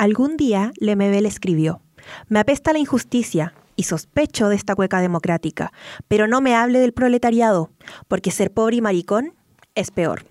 Algún día Lemebel escribió: «Me apesta la injusticia y sospecho de esta cueca democrática, pero no me hable del proletariado, porque ser pobre y maricón es peor».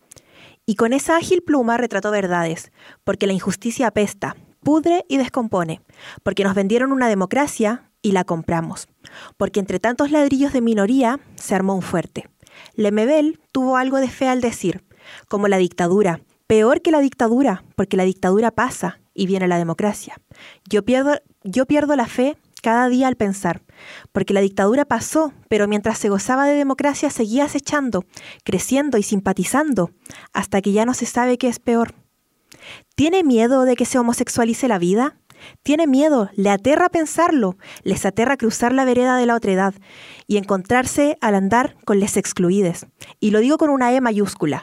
Y con esa ágil pluma retrató verdades, porque la injusticia apesta, pudre y descompone, porque nos vendieron una democracia y la compramos, porque entre tantos ladrillos de minoría se armó un fuerte. Lemebel tuvo algo de fe al decir, como la dictadura, peor que la dictadura, porque la dictadura pasa y viene la democracia. Yo pierdo la fe cada día al pensar, porque la dictadura pasó, pero mientras se gozaba de democracia seguía acechando, creciendo y simpatizando, hasta que ya no se sabe qué es peor. ¿Tiene miedo de que se homosexualice la vida? ¿Tiene miedo? ¿Le aterra pensarlo? ¿Les aterra cruzar la vereda de la otredad y encontrarse al andar con les excluides? Y lo digo con una E mayúscula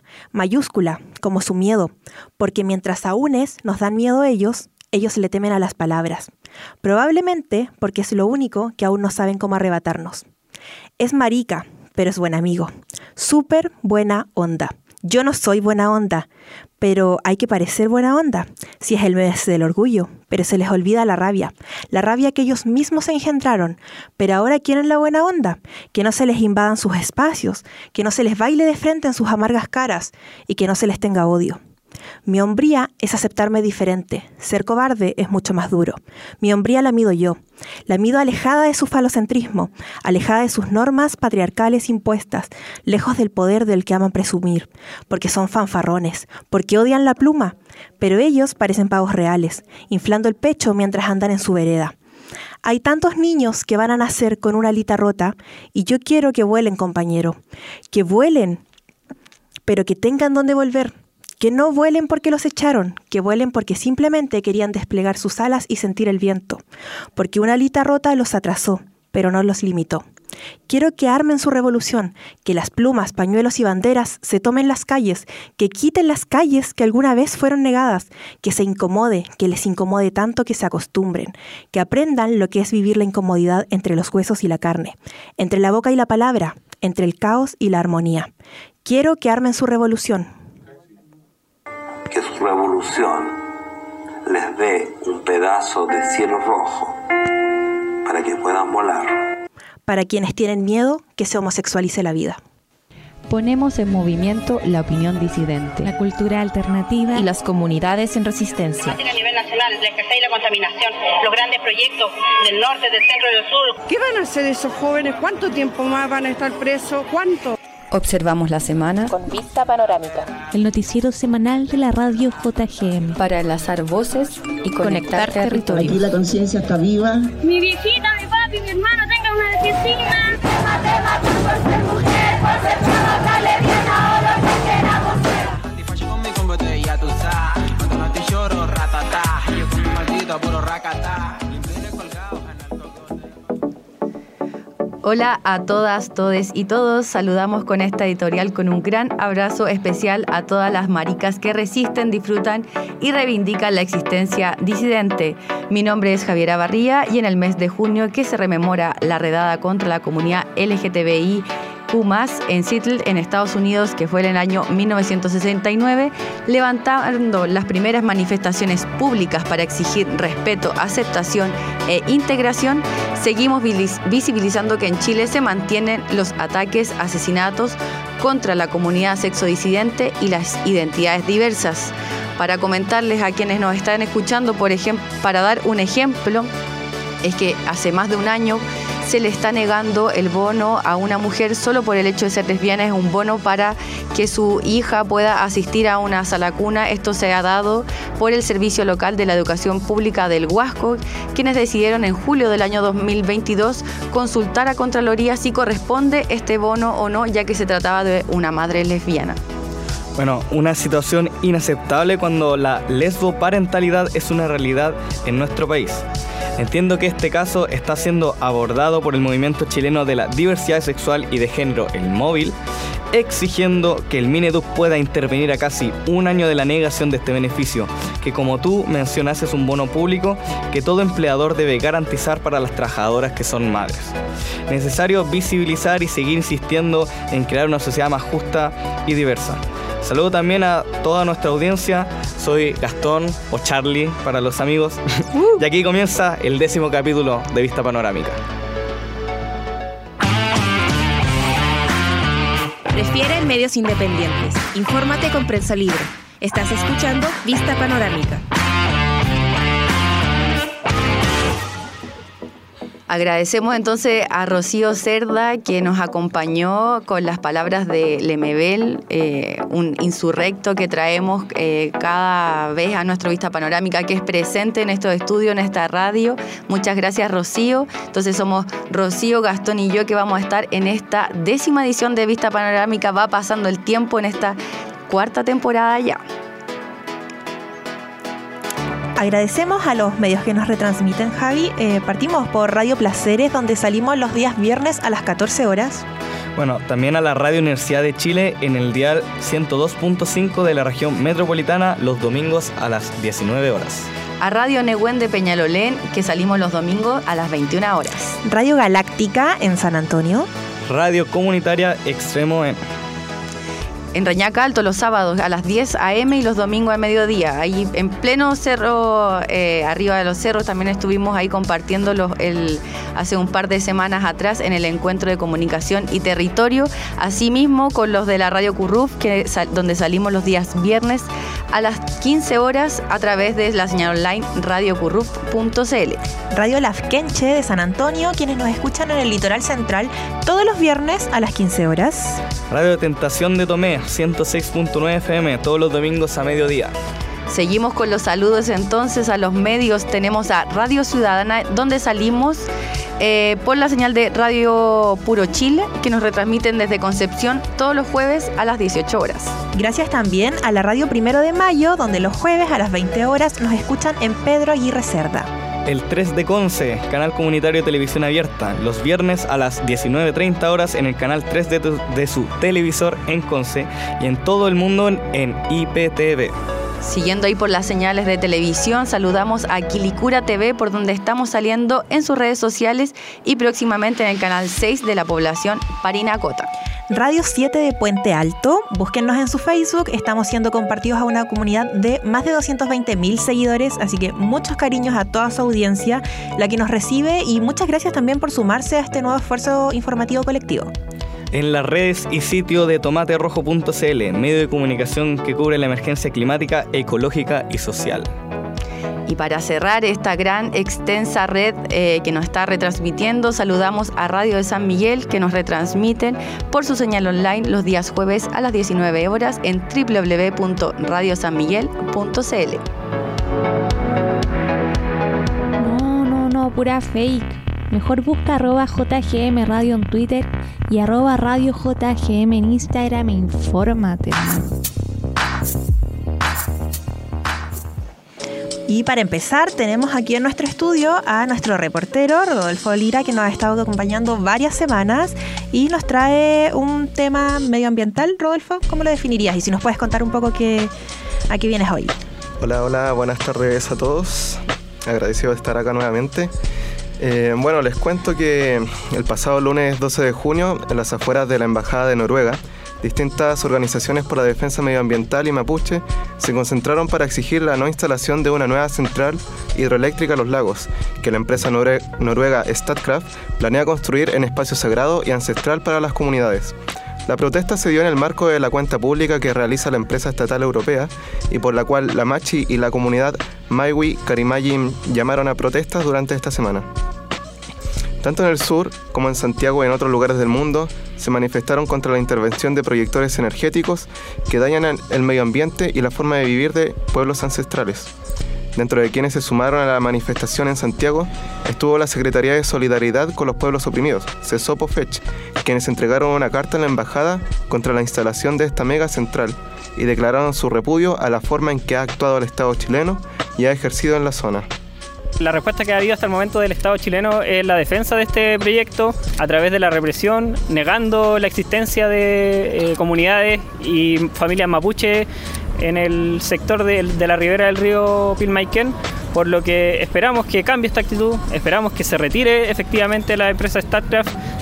como su miedo, porque mientras a unes nos dan miedo ellos le temen a las palabras. Probablemente porque es lo único que aún no saben cómo arrebatarnos. Es marica, pero es buen amigo. Súper buena onda. Yo no soy buena onda, pero hay que parecer buena onda, si es el mes del orgullo, pero se les olvida la rabia que ellos mismos engendraron, pero ahora quieren la buena onda, que no se les invadan sus espacios, que no se les baile de frente en sus amargas caras y que no se les tenga odio. Mi hombría es aceptarme diferente. Ser cobarde es mucho más duro. Mi hombría la mido yo. La mido alejada de su falocentrismo, alejada de sus normas patriarcales impuestas, lejos del poder del que aman presumir, porque son fanfarrones, porque odian la pluma, pero ellos parecen pavos reales, inflando el pecho mientras andan en su vereda. Hay tantos niños que van a nacer con una alita rota y yo quiero que vuelen, compañero, que vuelen, pero que tengan dónde volver. Que no vuelen porque los echaron, que vuelen porque simplemente querían desplegar sus alas y sentir el viento, porque una alita rota los atrasó, pero no los limitó. Quiero que armen su revolución, que las plumas, pañuelos y banderas se tomen las calles, que quiten las calles que alguna vez fueron negadas, que les incomode tanto que se acostumbren, que aprendan lo que es vivir la incomodidad entre los huesos y la carne, entre la boca y la palabra, entre el caos y la armonía. Quiero que armen su revolución. Que su revolución les dé un pedazo de cielo rojo para que puedan volar. Para quienes tienen miedo que se homosexualice la vida. Ponemos en movimiento la opinión disidente, la cultura alternativa y las comunidades en resistencia. A nivel nacional, la escasez y la contaminación, los grandes proyectos del norte, del centro y del sur. ¿Qué van a hacer esos jóvenes? ¿Cuánto tiempo más van a estar presos? ¿Cuánto? Observamos la semana con vista panorámica. El noticiero semanal de la radio JGM. Para enlazar voces y conectar territorios. Aquí la conciencia está viva. Mi viejita, mi papi, mi hermano tengan una vecina. Por ser mujer, por ser trabajarle bien a lo que queramos. Antifacho con mi combate, ya tú sabes. Cuando no te lloro, ratatá. Yo con mi maldito puro racatá. Hola a todas, todes y todos. Saludamos con esta editorial con un gran abrazo especial a todas las maricas que resisten, disfrutan y reivindican la existencia disidente. Mi nombre es Javiera Barría y en el mes de junio que se rememora la redada contra la comunidad LGTBIQ+, en Seattle, en Estados Unidos, que fue en el año 1969, levantando las primeras manifestaciones públicas para exigir respeto, aceptación e integración, seguimos visibilizando que en Chile se mantienen los ataques, asesinatos contra la comunidad sexodisidente y las identidades diversas. Para comentarles a quienes nos están escuchando, por ejemplo, para dar un ejemplo, es que hace más de un año se le está negando el bono a una mujer solo por el hecho de ser lesbiana. Es un bono para que su hija pueda asistir a una sala cuna. Esto se ha dado por el Servicio Local de la Educación Pública del Huasco, quienes decidieron en julio del año 2022 consultar a Contraloría si corresponde este bono o no, ya que se trataba de una madre lesbiana. Bueno, una situación inaceptable cuando la lesboparentalidad es una realidad en nuestro país. Entiendo que este caso está siendo abordado por el movimiento chileno de la diversidad sexual y de género, el Móvil, exigiendo que el Mineduc pueda intervenir a casi un año de la negación de este beneficio, que como tú mencionas es un bono público que todo empleador debe garantizar para las trabajadoras que son madres. Necesario visibilizar y seguir insistiendo en crear una sociedad más justa y diversa. Saludo también a toda nuestra audiencia. Soy Gastón, o Charlie para los amigos. Y aquí comienza el 10º capítulo de Vista Panorámica. Prefiere medios independientes. Infórmate con Prensa Libre. Estás escuchando Vista Panorámica. Agradecemos entonces a Rocío Cerda, que nos acompañó con las palabras de Lemebel, un insurrecto que traemos cada vez a nuestra Vista Panorámica, que es presente en estos estudios, en esta radio. Muchas gracias, Rocío. Entonces somos Rocío, Gastón y yo, que vamos a estar en esta 10ª edición de Vista Panorámica. Va pasando el tiempo en esta 4ª temporada ya. Agradecemos a los medios que nos retransmiten, Javi. Partimos por Radio Placeres, donde salimos los días viernes a las 14 horas. Bueno, también a la Radio Universidad de Chile en el dial 102.5 de la región metropolitana los domingos a las 19 horas. A Radio Nehuen de Peñalolén, que salimos los domingos a las 21 horas. Radio Galáctica en San Antonio. Radio Comunitaria Extremo en Reñaca Alto los sábados a las 10 a.m. y los domingos a mediodía. Ahí en pleno cerro, arriba de los cerros, también estuvimos ahí compartiendo hace un par de semanas atrás en el encuentro de comunicación y territorio. Asimismo con los de la Radio Curruf, donde salimos los días viernes a las 15 horas a través de la señal online radiocurruf.cl. Radio Lafkenche de San Antonio, quienes nos escuchan en el litoral central todos los viernes a las 15 horas. Radio Tentación de Tomé, 106.9 FM, todos los domingos a mediodía. Seguimos con los saludos entonces a los medios. Tenemos a Radio Ciudadana, donde salimos por la señal de Radio Puro Chile, que nos retransmiten desde Concepción todos los jueves a las 18 horas. Gracias también a la Radio 1 de Mayo, donde los jueves a las 20 horas nos escuchan en Pedro Aguirre Cerda. El 3 de Conce, canal comunitario de televisión abierta, los viernes a las 19:30 horas en el canal 3 de su televisor en Conce y en todo el mundo en IPTV. Siguiendo ahí por las señales de televisión, saludamos a Quilicura TV, por donde estamos saliendo en sus redes sociales y próximamente en el canal 6 de la población Parinacota. Radio 7 de Puente Alto, búsquennos en su Facebook, estamos siendo compartidos a una comunidad de más de 220.000 seguidores, así que muchos cariños a toda su audiencia, la que nos recibe, y muchas gracias también por sumarse a este nuevo esfuerzo informativo colectivo. En las redes y sitio de tomaterrojo.cl, medio de comunicación que cubre la emergencia climática, ecológica y social. Y para cerrar esta gran, extensa red que nos está retransmitiendo, saludamos a Radio de San Miguel, que nos retransmiten por su señal online los días jueves a las 19 horas en www.radiosanmiguel.cl. No, pura fake. Mejor busca @JGM Radio en Twitter y @Radio JGM en Instagram e infórmate. Y para empezar, tenemos aquí en nuestro estudio a nuestro reportero, Rodolfo Lira, que nos ha estado acompañando varias semanas y nos trae un tema medioambiental. Rodolfo, ¿cómo lo definirías? Y si nos puedes contar un poco a qué vienes hoy. Hola, buenas tardes a todos. Agradecido de estar acá nuevamente. Bueno, les cuento que el pasado lunes 12 de junio, en las afueras de la Embajada de Noruega, distintas organizaciones por la defensa medioambiental y mapuche se concentraron para exigir la no instalación de una nueva central hidroeléctrica a los lagos, que la empresa noruega Statkraft planea construir en espacio sagrado y ancestral para las comunidades. La protesta se dio en el marco de la cuenta pública que realiza la empresa estatal europea y por la cual la Machi y la comunidad Maiwi Karimayim llamaron a protestas durante esta semana. Tanto en el sur como en Santiago y en otros lugares del mundo se manifestaron contra la intervención de proyectores energéticos que dañan el medio ambiente y la forma de vivir de pueblos ancestrales. Dentro de quienes se sumaron a la manifestación en Santiago estuvo la Secretaría de Solidaridad con los Pueblos Oprimidos, CESOPO-FECH, quienes entregaron una carta en la embajada contra la instalación de esta mega central y declararon su repudio a la forma en que ha actuado el Estado chileno y ha ejercido en la zona. La respuesta que ha habido hasta el momento del Estado chileno es la defensa de este proyecto a través de la represión, negando la existencia de comunidades y familias mapuche en el sector de la ribera del río Pilmaiquén, por lo que esperamos que cambie esta actitud, esperamos que se retire efectivamente la empresa Statkraft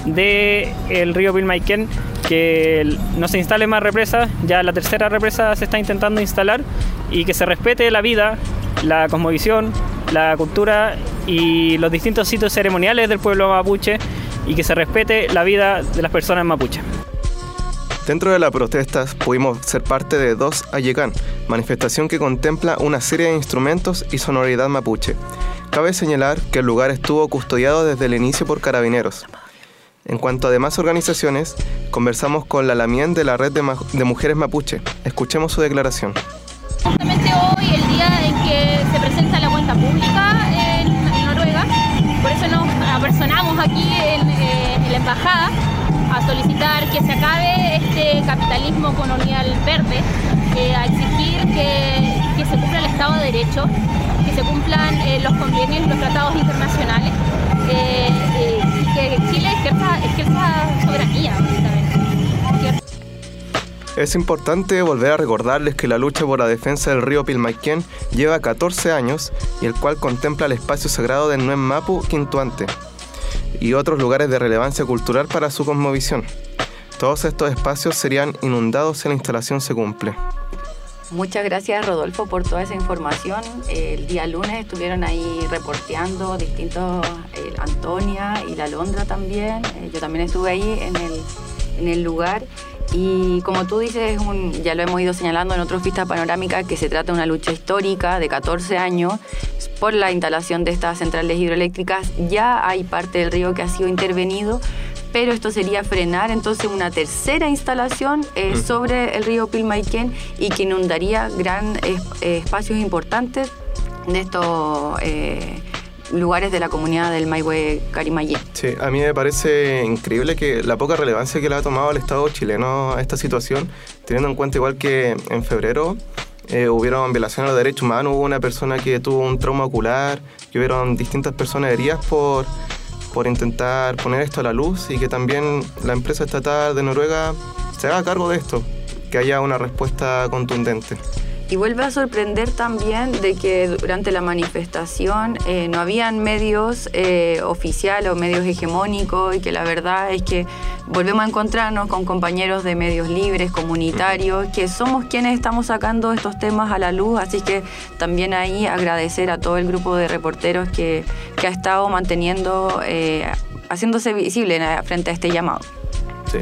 del río Pilmaiquén que no se instale más represas. Ya la tercera represa se está intentando instalar, y que se respete la vida, la cosmovisión, la cultura y los distintos sitios ceremoniales del pueblo mapuche, y que se respete la vida de las personas mapuches. Dentro de las protestas pudimos ser parte de Dos Ayecán, manifestación que contempla una serie de instrumentos y sonoridad mapuche. Cabe señalar que el lugar estuvo custodiado desde el inicio por carabineros. En cuanto a demás organizaciones, conversamos con la Lamien de la Red de Mujeres Mapuche. Escuchemos su declaración. Justamente hoy, el día en que se presenta la cuenta pública en Noruega, por eso nos apersonamos aquí en la embajada a solicitar que se acabe este capitalismo colonial verde, a exigir que se cumpla el Estado de Derecho, que se cumplan los convenios y los tratados internacionales, y que Chile ejerza soberanía, básicamente. Es importante volver a recordarles que la lucha por la defensa del río Pilmaiquén lleva 14 años, y el cual contempla el espacio sagrado del Nuen Mapu Quintuante y otros lugares de relevancia cultural para su cosmovisión. Todos estos espacios serían inundados si la instalación se cumple. Muchas gracias, Rodolfo, por toda esa información. El día lunes estuvieron ahí reporteando distintos, Antonia y la Londra también. Yo también estuve ahí en el lugar. Y como tú dices, ya lo hemos ido señalando en otros Vista Panorámica, que se trata de una lucha histórica de 14 años por la instalación de estas centrales hidroeléctricas. Ya hay parte del río que ha sido intervenido, pero esto sería frenar entonces una tercera instalación sobre el río Pilmaiquén, y que inundaría espacios importantes de estos lugares de la comunidad del Maihue Carimayén. Sí, a mí me parece increíble que la poca relevancia que le ha tomado el Estado chileno a esta situación, teniendo en cuenta igual que en febrero hubieron violaciones a los derechos humanos, hubo una persona que tuvo un trauma ocular, que hubieron distintas personas heridas por intentar poner esto a la luz, y que también la empresa estatal de Noruega se haga cargo de esto, que haya una respuesta contundente. Y vuelve a sorprender también de que durante la manifestación no habían medios oficiales o medios hegemónicos, y que la verdad es que volvemos a encontrarnos con compañeros de medios libres, comunitarios, que somos quienes estamos sacando estos temas a la luz. Así que también ahí agradecer a todo el grupo de reporteros que ha estado manteniendo, haciéndose visible frente a este llamado. Sí.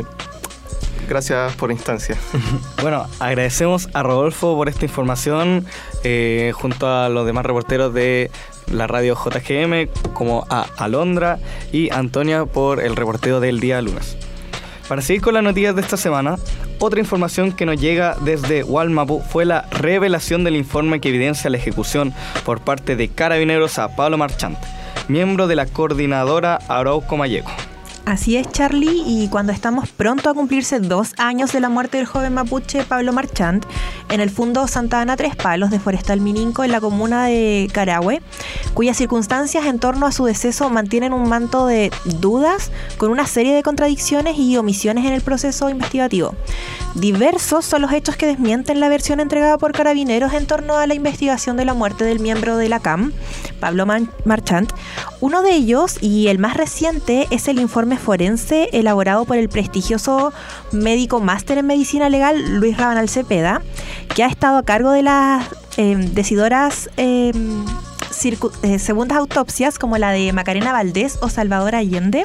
Gracias por la instancia. Bueno, agradecemos a Rodolfo por esta información, junto a los demás reporteros de la radio JGM, como a Alondra y Antonia por el reporteo del día lunes. Para seguir con las noticias de esta semana, otra información que nos llega desde Wallmapu fue la revelación del informe que evidencia la ejecución por parte de Carabineros a Pablo Marchant, miembro de la coordinadora Arauco Mayeco. Así es, Charlie, y cuando estamos pronto a cumplirse 2 años de la muerte del joven mapuche Pablo Marchant en el Fundo Santa Ana Tres Palos de Forestal Mininco en la comuna de Carahue, cuyas circunstancias en torno a su deceso mantienen un manto de dudas con una serie de contradicciones y omisiones en el proceso investigativo. Diversos son los hechos que desmienten la versión entregada por Carabineros en torno a la investigación de la muerte del miembro de la CAM, Pablo Marchant. Uno de ellos, y el más reciente, es el informe forense elaborado por el prestigioso médico máster en medicina legal Luis Rabanal Cepeda, que ha estado a cargo de las decidoras segundas autopsias como la de Macarena Valdés o Salvador Allende.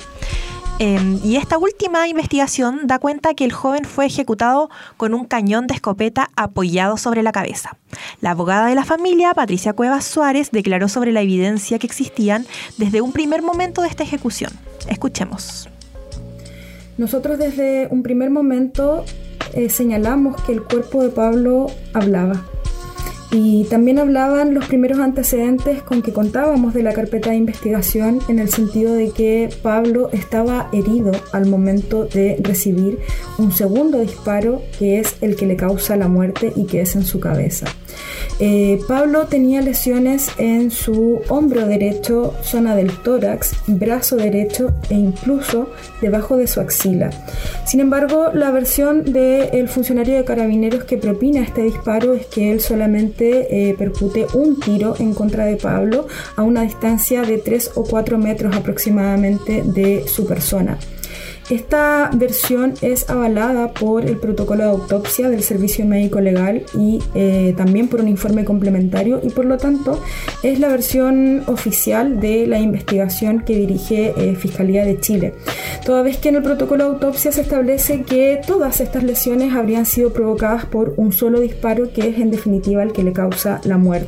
Y esta última investigación da cuenta que el joven fue ejecutado con un cañón de escopeta apoyado sobre la cabeza. La abogada de la familia, Patricia Cuevas Suárez, declaró sobre la evidencia que existían desde un primer momento de esta ejecución. Escuchemos. Nosotros desde un primer momento señalamos que el cuerpo de Pablo hablaba. Y también hablaban los primeros antecedentes con que contábamos de la carpeta de investigación, en el sentido de que Pablo estaba herido al momento de recibir un segundo disparo, que es el que le causa la muerte y que es en su cabeza. Pablo tenía lesiones en su hombro derecho, zona del tórax, brazo derecho e incluso debajo de su axila. Sin embargo, la versión del funcionario de Carabineros que propina este disparo es que él solamente percute un tiro en contra de Pablo a una distancia de 3 o 4 metros aproximadamente de su persona. Esta versión es avalada por el protocolo de autopsia del Servicio Médico Legal y también por un informe complementario, y por lo tanto es la versión oficial de la investigación que dirige Fiscalía de Chile, toda vez que en el protocolo de autopsia se establece que todas estas lesiones habrían sido provocadas por un solo disparo, que es en definitiva el que le causa la muerte.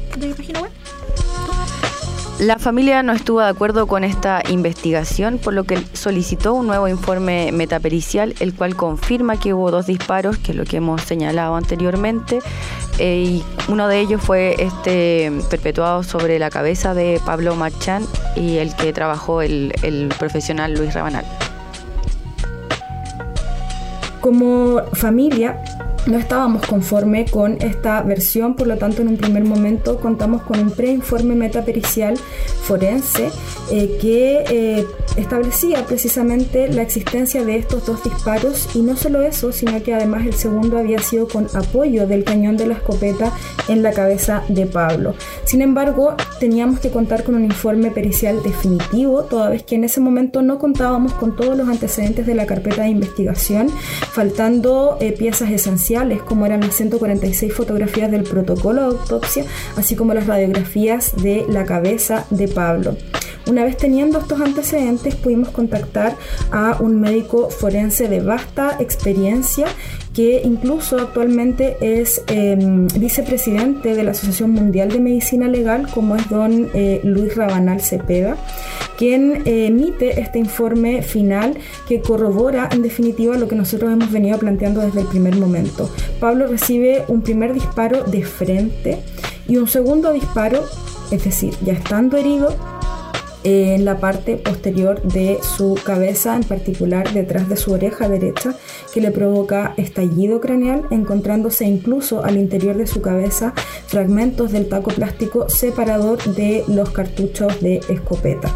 La familia no estuvo de acuerdo con esta investigación, por lo que solicitó un nuevo informe metapericial, el cual confirma que hubo 2 disparos, que es lo que hemos señalado anteriormente, y uno de ellos fue perpetuado sobre la cabeza de Pablo Marchán y el que trabajó el profesional Luis Rabanal. Como familia no estábamos conforme con esta versión, por lo tanto en un primer momento contamos con un preinforme metapericial forense que establecía precisamente la existencia de estos 2 disparos, y no solo eso, sino que además el segundo había sido con apoyo del cañón de la escopeta en la cabeza de Pablo. Sin embargo, teníamos que contar con un informe pericial definitivo, toda vez que en ese momento no contábamos con todos los antecedentes de la carpeta de investigación, faltando piezas esenciales como eran las 146 fotografías del protocolo de autopsia, así como las radiografías de la cabeza de Pablo. Una vez teniendo estos antecedentes, pudimos contactar a un médico forense de vasta experiencia, que incluso actualmente es vicepresidente de la Asociación Mundial de Medicina Legal, como es don Luis Rabanal Cepeda, quien emite este informe final que corrobora en definitiva lo que nosotros hemos venido planteando desde el primer momento. Pablo recibe un primer disparo de frente y un segundo disparo, es decir, ya estando herido, en la parte posterior de su cabeza, en particular detrás de su oreja derecha, que le provoca estallido craneal, encontrándose incluso al interior de su cabeza fragmentos del taco plástico separador de los cartuchos de escopeta.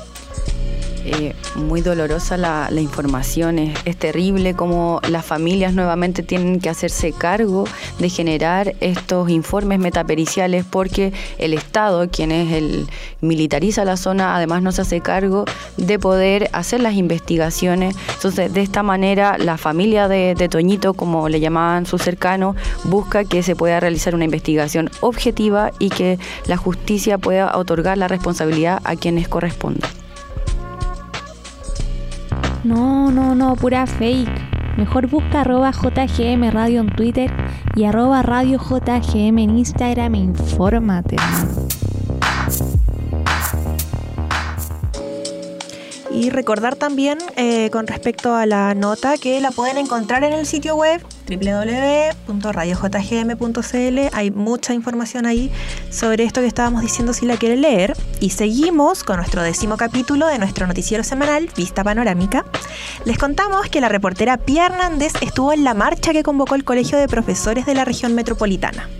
Muy dolorosa la información, es terrible como las familias nuevamente tienen que hacerse cargo de generar estos informes metapericiales, porque el Estado, quien es militariza la zona, además no se hace cargo de poder hacer las investigaciones. Entonces, de esta manera, la familia de Toñito, como le llamaban sus cercanos, busca que se pueda realizar una investigación objetiva y que la justicia pueda otorgar la responsabilidad a quienes corresponda. No, pura fake. Mejor busca @JGM Radio en Twitter y @Radio JGM en Instagram e infórmate. Y recordar también con respecto a la nota que la pueden encontrar en el sitio web www.radiojgm.cl. Hay mucha información ahí sobre esto que estábamos diciendo si la quieren leer. Y seguimos con nuestro 10º capítulo de nuestro noticiero semanal Vista Panorámica. Les contamos que la reportera Pía Hernández estuvo en la marcha que convocó el Colegio de Profesores de la Región Metropolitana.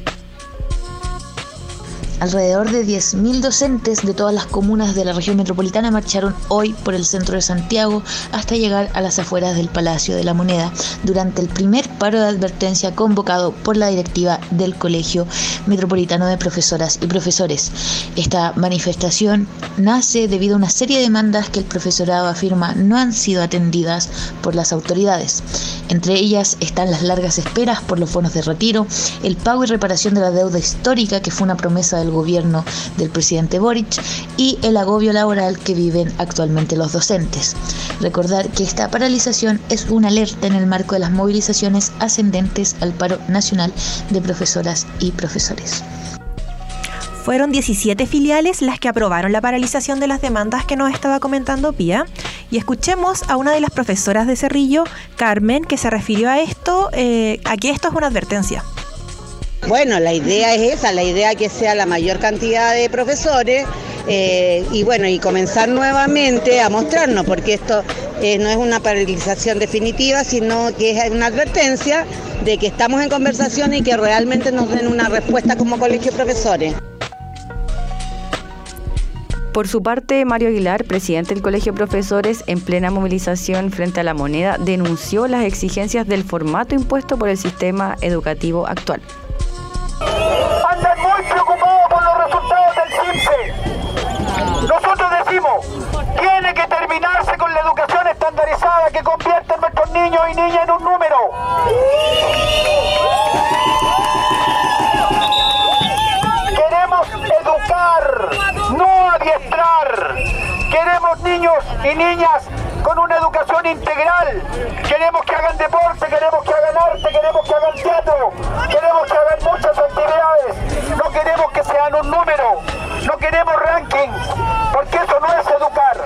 Alrededor de 10.000 docentes de todas las comunas de la región metropolitana marcharon hoy por el centro de Santiago hasta llegar a las afueras del Palacio de la Moneda durante el primer paro de advertencia convocado por la directiva del Colegio Metropolitano de Profesoras y Profesores. Esta manifestación nace debido a una serie de demandas que el profesorado afirma no han sido atendidas por las autoridades. Entre ellas están las largas esperas por los bonos de retiro, el pago y reparación de la deuda histórica, que fue una promesa del gobierno del presidente Boric, y el agobio laboral que viven actualmente los docentes. Recordar que esta paralización es una alerta en el marco de las movilizaciones ascendentes al paro nacional de profesoras y profesores. Fueron 17 filiales las que aprobaron la paralización de las demandas que nos estaba comentando Pía. Y escuchemos a una de las profesoras de Cerrillo, Carmen, que se refirió a esto, a que esto es una advertencia. Bueno, la idea es esa, la idea que sea la mayor cantidad de profesores y comenzar nuevamente a mostrarnos, porque esto no es una paralización definitiva, sino que es una advertencia de que estamos en conversación y que realmente nos den una respuesta como colegio de profesores. Por su parte, Mario Aguilar, presidente del Colegio de Profesores, en plena movilización frente a la Moneda, denunció las exigencias del formato impuesto por el sistema educativo actual. Andan muy preocupados por los resultados del CIMSE. Nosotros decimos, tiene que terminarse con la educación estandarizada que convierte un número. Queremos educar, no adiestrar. Queremos niños y niñas con una educación integral. Queremos que hagan deporte, queremos que hagan arte, queremos que hagan teatro, queremos que hagan muchas actividades. No queremos que sean un número, no queremos rankings, porque eso no es educar.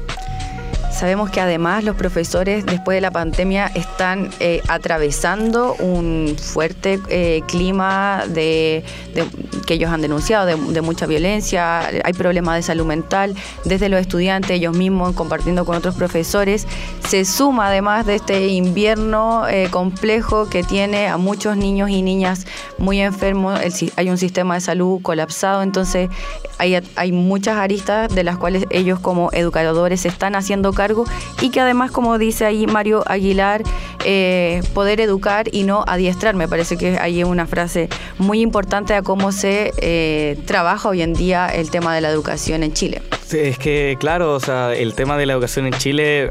Sabemos que además los profesores después de la pandemia están atravesando un fuerte clima que ellos han denunciado de mucha violencia, hay problemas de salud mental, desde los estudiantes ellos mismos compartiendo con otros profesores. Se suma además de este invierno complejo que tiene a muchos niños y niñas muy enfermos, hay un sistema de salud colapsado, entonces hay muchas aristas de las cuales ellos como educadores se están haciendo cargo y que además, como dice ahí Mario Aguilar, poder educar y no adiestrar. Me parece que hay una frase muy importante a cómo se trabaja hoy en día el tema de la educación en Chile. Sí, es que, claro, o sea, el tema de la educación en Chile,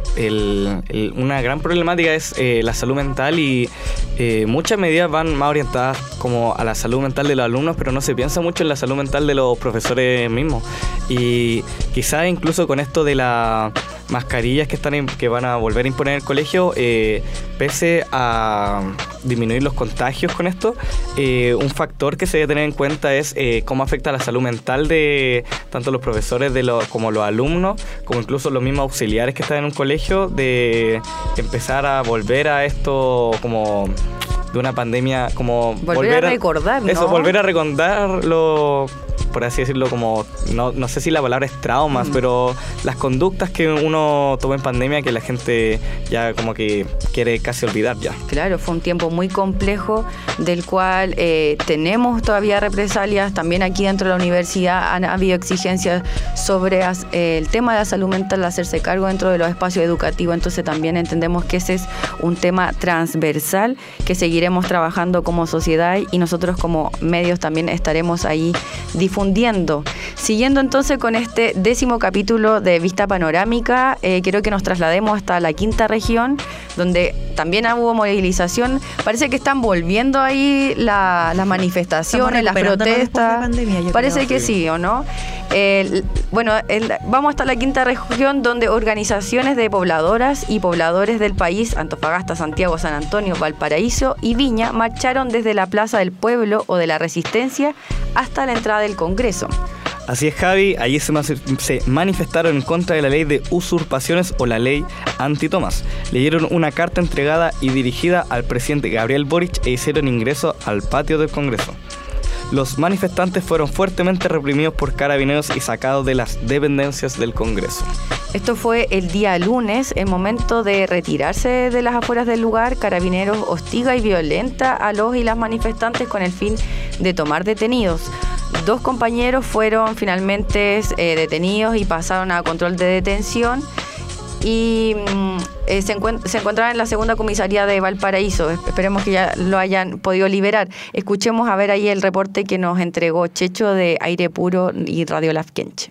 una gran problemática es la salud mental y muchas medidas van más orientadas como a la salud mental de los alumnos, pero no se piensa mucho en la salud mental de los profesores mismos. Y quizás incluso con esto de las mascarillas que van a volver a imponer en el colegio, pese a disminuir los contagios con esto, un factor que se debe tener en cuenta es cómo afecta la salud mental de tanto los profesores como los alumnos, como incluso los mismos auxiliares que están en un colegio, de empezar a volver a esto como de una pandemia, como volver a recordar, ¿no? Eso, volver a recordarlo, por así decirlo, como no sé si la palabra es traumas, pero las conductas que uno toma en pandemia que la gente ya como que quiere casi olvidar ya. Claro, fue un tiempo muy complejo del cual tenemos todavía represalias. También aquí dentro de la universidad han habido exigencias sobre el tema de la salud mental, hacerse cargo dentro de los espacios educativos, entonces también entendemos que ese es un tema transversal que seguiremos trabajando como sociedad y nosotros como medios también estaremos ahí difundiendo. Siguiendo entonces con este 10º capítulo de Vista Panorámica, quiero que nos traslademos hasta la 5ª región, donde también hubo movilización. Parece que están volviendo ahí las manifestaciones, las protestas. Pandemia, parece creo. Que sí, ¿o no? Vamos hasta la 5ª región, donde organizaciones de pobladoras y pobladores del país, Antofagasta, Santiago, San Antonio, Valparaíso y Viña, marcharon desde la Plaza del Pueblo o de la Resistencia hasta la entrada del Congreso. Así es, Javi, allí se manifestaron en contra de la ley de usurpaciones o la ley anti-Tomás. Leyeron una carta entregada y dirigida al presidente Gabriel Boric e hicieron ingreso al patio del Congreso. Los manifestantes fueron fuertemente reprimidos por carabineros y sacados de las dependencias del Congreso. Esto fue el día lunes, el momento de retirarse de las afueras del lugar. Carabineros hostiga y violenta a los y las manifestantes con el fin de tomar detenidos. 2 compañeros fueron finalmente detenidos y pasaron a control de detención y se encontraban en la 2ª comisaría de Valparaíso. Esperemos que ya lo hayan podido liberar. Escuchemos a ver ahí el reporte que nos entregó Checho de Aire Puro y Radio Lafkenche.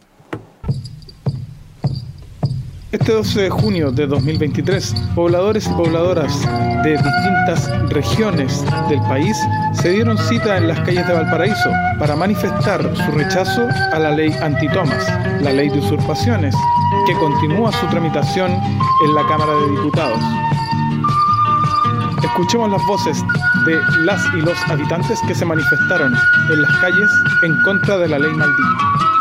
Este 12 de junio de 2023, pobladores y pobladoras de distintas regiones del país se dieron cita en las calles de Valparaíso para manifestar su rechazo a la ley anti-Tomás, la ley de usurpaciones, que continúa su tramitación en la Cámara de Diputados. Escuchemos las voces de las y los habitantes que se manifestaron en las calles en contra de la ley maldita.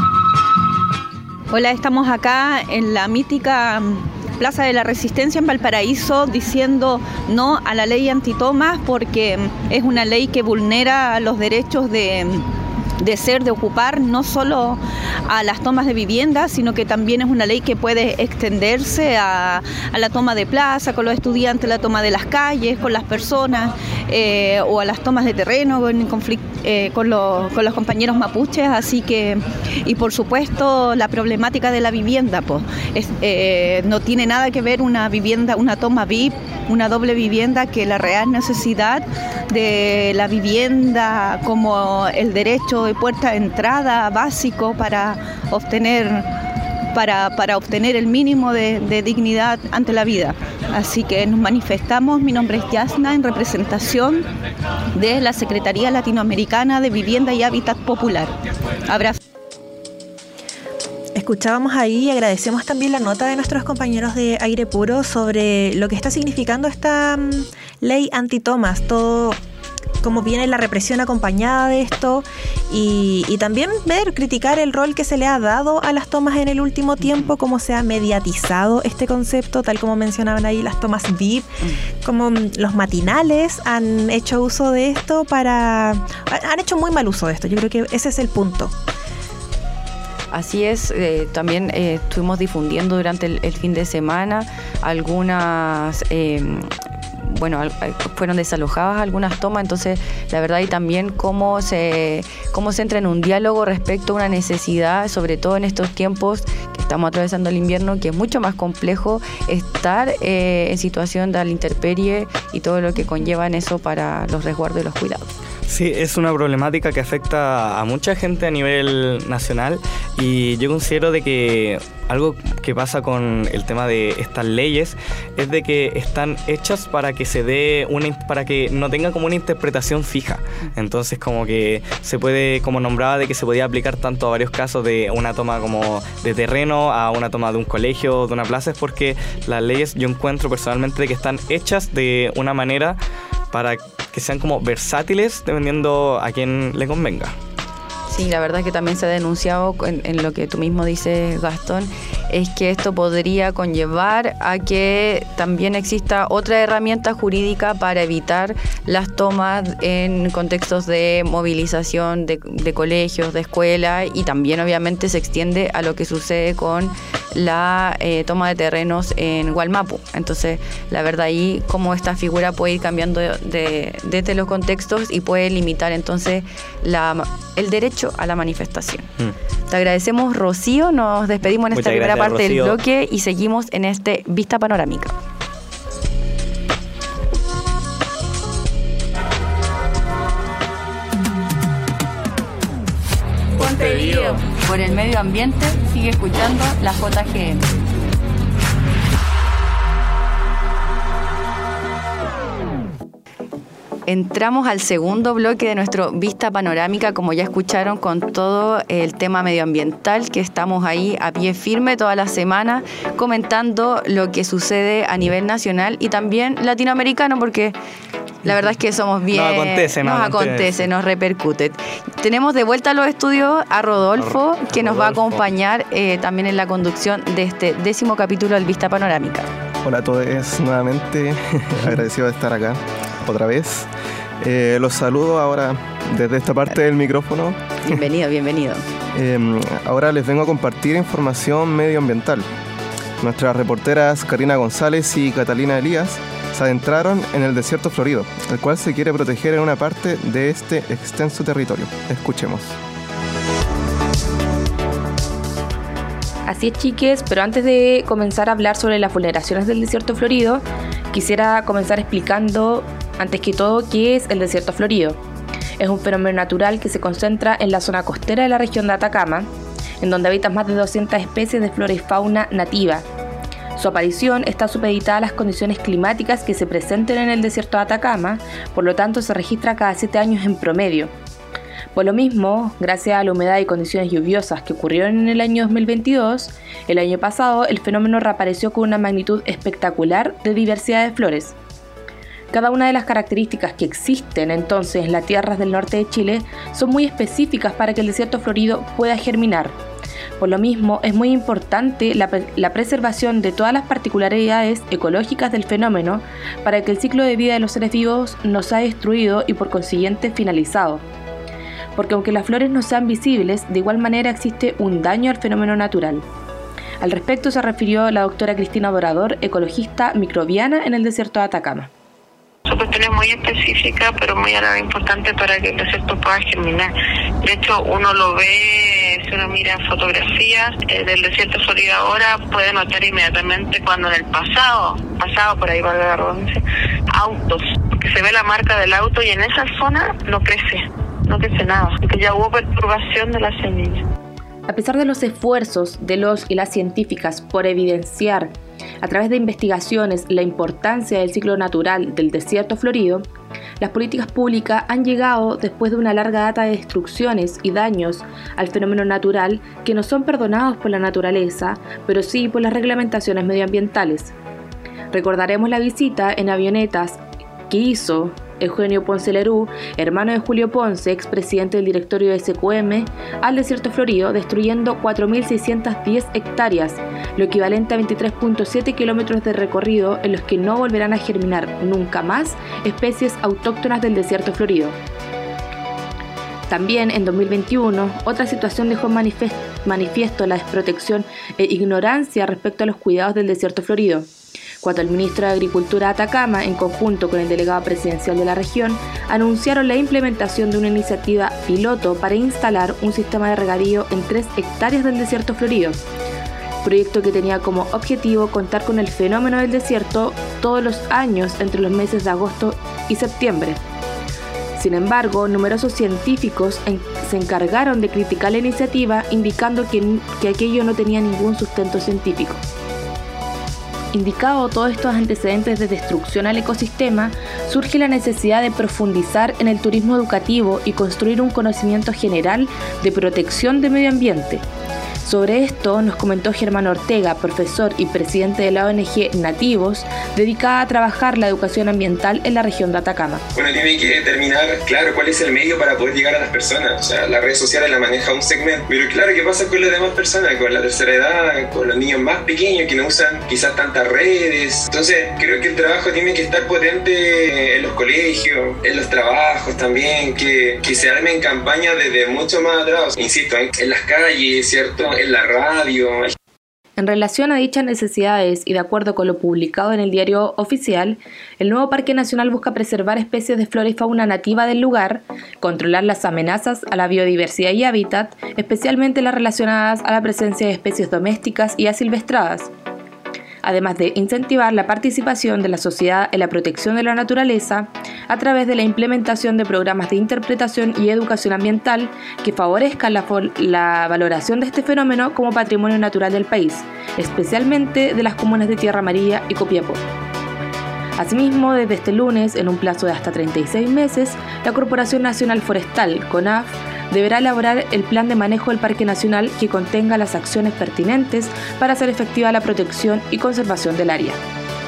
Hola, estamos acá en la mítica Plaza de la Resistencia en Valparaíso diciendo no a la ley anti-Tomás porque es una ley que vulnera los derechos de ocupar no solo a las tomas de vivienda, sino que también es una ley que puede extenderse a la toma de plaza con los estudiantes, la toma de las calles con las personas o a las tomas de terreno en conflicto con los compañeros mapuches. Así que, y por supuesto la problemática de la vivienda, no tiene nada que ver una vivienda, una toma VIP, una doble vivienda, que la real necesidad de la vivienda como el derecho de puerta de entrada básico para obtener el mínimo de dignidad ante la vida. Así que nos manifestamos. Mi nombre es Yasna, en representación de la Secretaría Latinoamericana de Vivienda y Hábitat Popular. Abrazo. Escuchábamos ahí y agradecemos también la nota de nuestros compañeros de Aire Puro sobre lo que está significando esta ley antitomas, todo cómo viene la represión acompañada de esto y también criticar el rol que se le ha dado a las tomas en el último tiempo, cómo se ha mediatizado este concepto, tal como mencionaban ahí las tomas VIP, como los matinales han hecho uso de esto han hecho muy mal uso de esto. Yo creo que ese es el punto. Así es, también estuvimos difundiendo durante el fin de semana algunas... fueron desalojadas algunas tomas, entonces la verdad y también cómo se entra en un diálogo respecto a una necesidad, sobre todo en estos tiempos que estamos atravesando el invierno, que es mucho más complejo estar en situación de la intemperie y todo lo que conlleva en eso para los resguardos y los cuidados. Sí, es una problemática que afecta a mucha gente a nivel nacional y yo considero de que algo que pasa con el tema de estas leyes es de que están hechas para que para que no tenga como una interpretación fija. Entonces como que se puede, como nombraba, de que se podía aplicar tanto a varios casos de una toma como de terreno a una toma de un colegio, de una plaza, es porque las leyes yo encuentro personalmente de que están hechas de una manera para que sean como versátiles dependiendo a quién le convenga. Sí, la verdad es que también se ha denunciado en lo que tú mismo dices, Gastón, es que esto podría conllevar a que también exista otra herramienta jurídica para evitar las tomas en contextos de movilización de colegios, de escuelas, y también obviamente se extiende a lo que sucede con la toma de terrenos en Gualmapu. Entonces, la verdad ahí cómo esta figura puede ir cambiando desde los contextos y puede limitar entonces el derecho a la manifestación. Te agradecemos, Rocío, nos despedimos en esta primera parte del bloque y seguimos en este Vista Panorámica. Montevideo. Por el medio ambiente, sigue escuchando la JGM. Entramos al segundo bloque de nuestro Vista Panorámica, como ya escucharon, con todo el tema medioambiental, que estamos ahí a pie firme toda la semana comentando lo que sucede a nivel nacional y también latinoamericano, porque la verdad es que somos bien... Nos acontece, nos repercute. Tenemos de vuelta a los estudios a Rodolfo, que nos va a acompañar también en la conducción de este 10º capítulo del Vista Panorámica. Hola a todos nuevamente, agradecido de estar acá otra vez. Los saludo ahora desde esta parte del micrófono. Bienvenido. Ahora les vengo a compartir información medioambiental. Nuestras reporteras Karina González y Catalina Elías se adentraron en el desierto florido, el cual se quiere proteger en una parte de este extenso territorio. Escuchemos. Así es, chiques, pero antes de comenzar a hablar sobre las vulneraciones del desierto florido, quisiera comenzar explicando, antes que todo, qué es el desierto florido. Es un fenómeno natural que se concentra en la zona costera de la región de Atacama, en donde habitan más de 200 especies de flora y fauna nativa. Su aparición está supeditada a las condiciones climáticas que se presenten en el desierto de Atacama, por lo tanto se registra cada 7 años en promedio. Por lo mismo, gracias a la humedad y condiciones lluviosas que ocurrieron en el año 2022, el año pasado el fenómeno reapareció con una magnitud espectacular de diversidad de flores. Cada una de las características que existen entonces en las tierras del norte de Chile son muy específicas para que el desierto florido pueda germinar. Por lo mismo, es muy importante la preservación de todas las particularidades ecológicas del fenómeno para que el ciclo de vida de los seres vivos no sea destruido y por consiguiente finalizado. Porque aunque las flores no sean visibles, de igual manera existe un daño al fenómeno natural. Al respecto se refirió la doctora Cristina Dorador, ecologista microbiana en el desierto de Atacama. Su cuestión es muy específica, pero muy a la vez importante para que el desierto pueda germinar. De hecho, uno lo ve, si uno mira fotografías del desierto florido ahora, puede notar inmediatamente cuando en el pasado por ahí valga la redundancia, autos, que se ve la marca del auto y en esa zona no crece nada, porque ya hubo perturbación de la semilla. A pesar de los esfuerzos de los y las científicas por evidenciar A través de investigaciones, la importancia del ciclo natural del desierto florido, las políticas públicas han llegado después de una larga data de destrucciones y daños al fenómeno natural que no son perdonados por la naturaleza, pero sí por las reglamentaciones medioambientales. Recordaremos la visita en avionetas que hizo Eugenio Ponce Lerú, hermano de Julio Ponce, expresidente del directorio de SQM, al desierto florido, destruyendo 4.610 hectáreas, lo equivalente a 23.7 kilómetros de recorrido en los que no volverán a germinar nunca más especies autóctonas del desierto florido. También en 2021, otra situación dejó manifiesto la desprotección e ignorancia respecto a los cuidados del desierto florido, cuando el ministro de Agricultura de Atacama, en conjunto con el delegado presidencial de la región, anunciaron la implementación de una iniciativa piloto para instalar un sistema de regadío en 3 hectáreas del desierto florido, proyecto que tenía como objetivo contar con el fenómeno del desierto todos los años entre los meses de agosto y septiembre. Sin embargo, numerosos científicos se encargaron de criticar la iniciativa, indicando que aquello no tenía ningún sustento científico. Indicado todos estos antecedentes de destrucción al ecosistema, surge la necesidad de profundizar en el turismo educativo y construir un conocimiento general de protección del medio ambiente. Sobre esto nos comentó Germán Ortega, profesor y presidente de la ONG Nativos, dedicada a trabajar la educación ambiental en la región de Atacama. Bueno, tiene que determinar, claro, cuál es el medio para poder llegar a las personas. O sea, las redes sociales la maneja un segmento. Pero claro, ¿qué pasa con las demás personas? Con la tercera edad, con los niños más pequeños que no usan quizás tantas redes. Entonces, creo que el trabajo tiene que estar potente en los colegios, en los trabajos también, que se armen campañas desde mucho más atrás. Insisto, en las calles, ¿cierto? En la radio. En relación a dichas necesidades y de acuerdo con lo publicado en el diario oficial, el nuevo Parque Nacional busca preservar especies de flora y fauna nativa del lugar, controlar las amenazas a la biodiversidad y hábitat, especialmente las relacionadas a la presencia de especies domésticas y asilvestradas, además de incentivar la participación de la sociedad en la protección de la naturaleza a través de la implementación de programas de interpretación y educación ambiental que favorezcan la valoración de este fenómeno como patrimonio natural del país, especialmente de las comunas de Tierra Amarilla y Copiapó. Asimismo, desde este lunes, en un plazo de hasta 36 meses, la Corporación Nacional Forestal, CONAF, deberá elaborar el plan de manejo del Parque Nacional que contenga las acciones pertinentes para hacer efectiva la protección y conservación del área.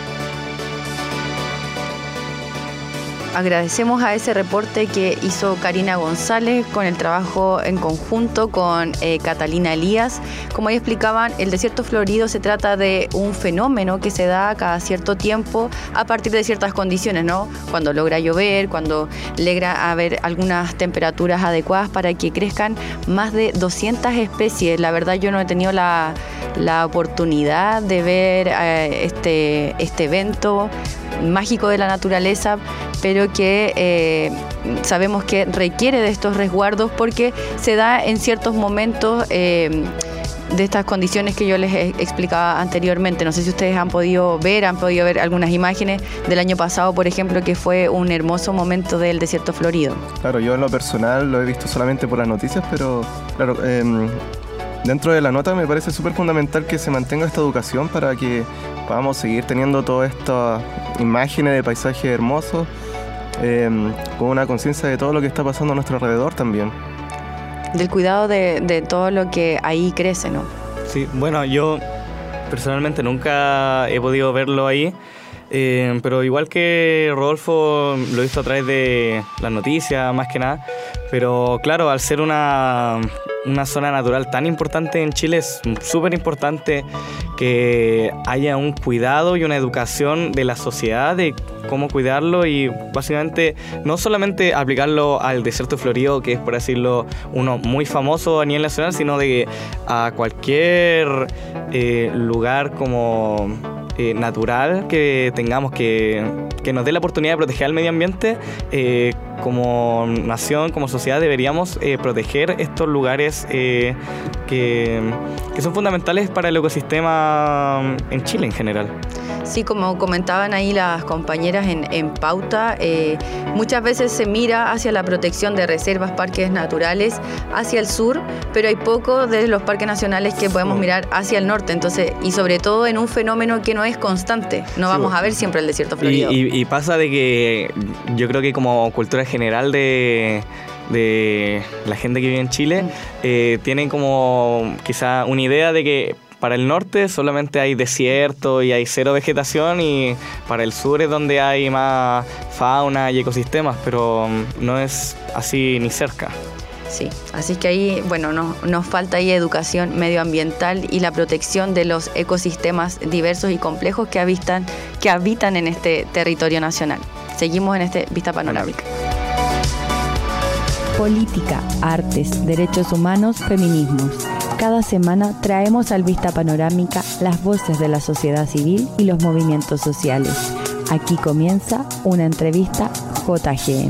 Agradecemos a ese reporte que hizo Karina González con el trabajo en conjunto con Catalina Elías. Como ya explicaban, el desierto florido se trata de un fenómeno que se da cada cierto tiempo a partir de ciertas condiciones, ¿no? Cuando logra llover, cuando logra haber algunas temperaturas adecuadas para que crezcan más de 200 especies. La verdad, yo no he tenido la oportunidad de ver este evento mágico de la naturaleza, pero que sabemos que requiere de estos resguardos porque se da en ciertos momentos de estas condiciones que yo les explicaba anteriormente. No sé si ustedes han podido ver algunas imágenes del año pasado, por ejemplo, que fue un hermoso momento del desierto florido. Claro, yo en lo personal lo he visto solamente por las noticias, pero claro, dentro de la nota me parece súper fundamental que se mantenga esta educación para que podamos seguir teniendo todas estas imágenes de paisajes hermosos, con una conciencia de todo lo que está pasando a nuestro alrededor también. Del cuidado de todo lo que ahí crece, ¿no? Sí, bueno, yo personalmente nunca he podido verlo ahí, pero igual que Rodolfo lo he visto a través de las noticias, más que nada. Pero claro, al ser una zona natural tan importante en Chile, es súper importante que haya un cuidado y una educación de la sociedad de cómo cuidarlo y básicamente no solamente aplicarlo al desierto florido, que es, por decirlo, uno muy famoso a nivel nacional, sino de a cualquier lugar como natural que tengamos, que nos dé la oportunidad de proteger el medio ambiente. Como nación, como sociedad, deberíamos proteger estos lugares que son fundamentales para el ecosistema en Chile en general. Sí, como comentaban ahí las compañeras en pauta, muchas veces se mira hacia la protección de reservas, parques naturales, hacia el sur, pero hay poco de los parques nacionales que podemos mirar hacia el norte, entonces, y sobre todo en un fenómeno que no es constante, no vamos a ver siempre el desierto florido. Y pasa de que yo creo que como cultura general de la gente que vive en Chile, tienen como quizá una idea de que para el norte solamente hay desierto y hay cero vegetación, y para el sur es donde hay más fauna y ecosistemas, pero no es así ni cerca. Sí, así que ahí, bueno, nos falta ahí educación medioambiental y la protección de los ecosistemas diversos y complejos que habitan en este territorio nacional. Seguimos en este Vista Panorámica. Política, artes, derechos humanos, feminismos. Cada semana traemos al Vista Panorámica las voces de la sociedad civil y los movimientos sociales. Aquí comienza una entrevista JGM.